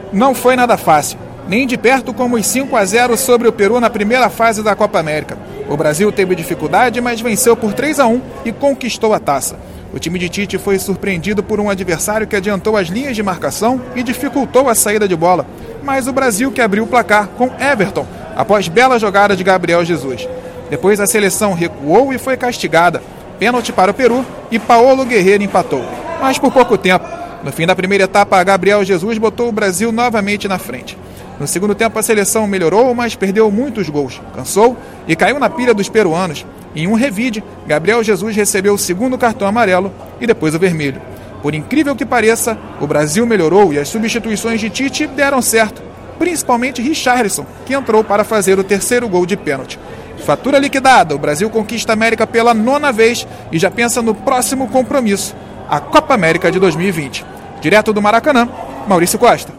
Não foi nada fácil, nem de perto como os 5-0 sobre o Peru na primeira fase da Copa América. O Brasil teve dificuldade, mas venceu por 3-1 e conquistou a taça. O time de Tite foi surpreendido por um adversário que adiantou as linhas de marcação e dificultou a saída de bola. Mas o Brasil que abriu o placar com Everton, após bela jogada de Gabriel Jesus. Depois a seleção recuou e foi castigada. Pênalti para o Peru e Paulo Guerreiro empatou. Mas por pouco tempo. No fim da primeira etapa, Gabriel Jesus botou o Brasil novamente na frente. No segundo tempo, a seleção melhorou, mas perdeu muitos gols. Cansou e caiu na pilha dos peruanos. Em um revide, Gabriel Jesus recebeu o segundo cartão amarelo e depois o vermelho. Por incrível que pareça, o Brasil melhorou e as substituições de Tite deram certo. Principalmente Richarlison, que entrou para fazer o terceiro gol de pênalti. Fatura liquidada, o Brasil conquista a América pela 9ª vez e já pensa no próximo compromisso, a Copa América de 2020. Direto do Maracanã, Maurício Costa.